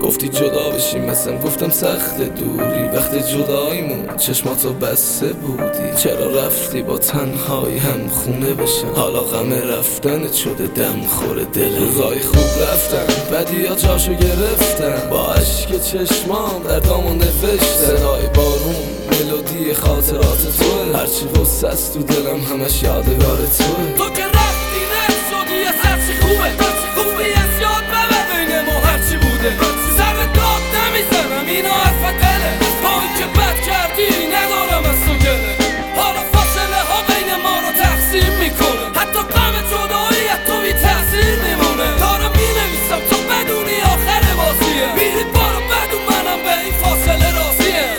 گفتی جدا بشیم مثلا گفتم سخت دوری، وقت جداییمون چشماتو بسته بودی. چرا رفتی با تنهایی هم خونه بشم؟ حالا غم رفتنت شده دم خوره دلم. روزای خوب رفتن بدیا جاشو گرفتن، با عشق چشمام دردامو نوشتن. صدای بارون ملودی خاطرات توه، هرچی واسه است تو دلم همش یادگار توه. تو که رفتی نشدی یه سرچی خوبه، خوبی از یاد ببر بین ما هرچی بوده. سر داد نمیزنم اینا حرف دله، با این که بد کردی ندارم از تو گله. حالا فاصله ها بین ما رو تقسیم میکنه، حتی غم جدایی از تو بی تأثیر میمونه. دارم مینویسم تو بدونی آخر بازیه، میری بارو بدون منم به این فاصله راضیه.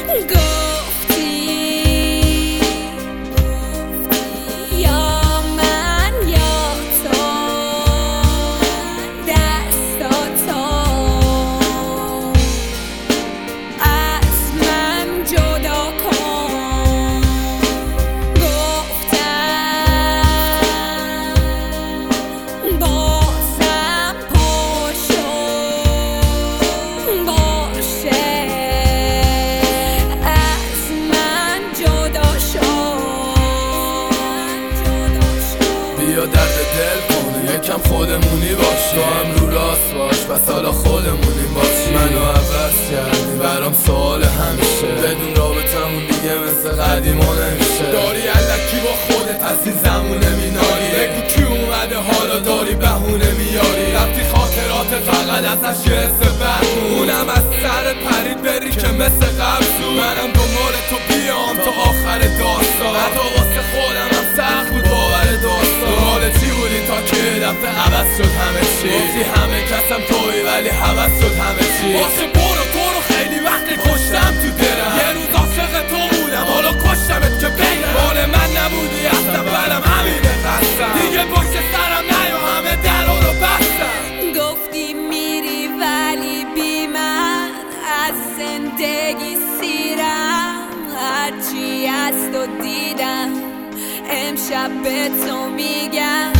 بیا درد دل کنه یکم خودمونی باش، تو هم رو راست باش بس حالا خودمونی باشی. منو عوض کردی برام سوال همیشه، بدون رابطمون دیگه مثل قدیما نمیشه. داری الکی با خودت از این زمونه میناری، بگو کی اومده حالا داری بهونه میاری. رفتی خاطرات فقط ازش یه حس برمون، اونم از سر پرید بری که مثل قبل زود. منم دنبال تو بیام تا آخر داستان، حتی واسه خودم هم سخت بود باور داستان. دنبال چی بودی تا که دفعه عوض شد همه چی؟ گفتی همه کسم توی ولی حوض شد همه چی. واسه برو تو رو خیلی وقت کشتم تو دلم، یه روز عاشق تو بودم حالا کشتمت که بگم. مال من نبودی از اولم همینه قصدم، دیگه پشت سرم نیا همه درا رو بستم. گفتی میری ولی بی من از زندگی سیرم، هرچی از تو دیدم امشب به تو میگم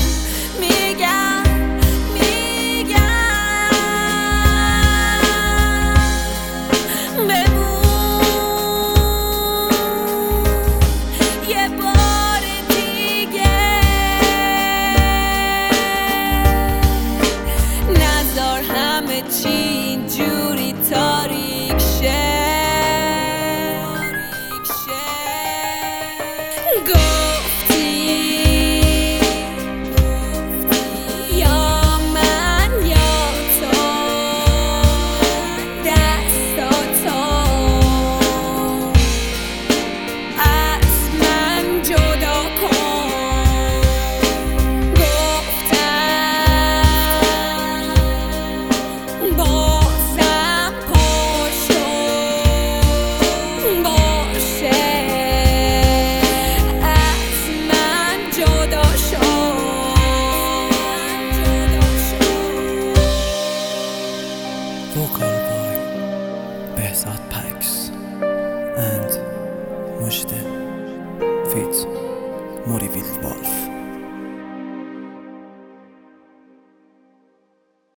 یه بار دیگه نذار همه چی اینجوری تاریک شه. Vocal by Behzad Pax and Mujde feat. Mori Wildwolf.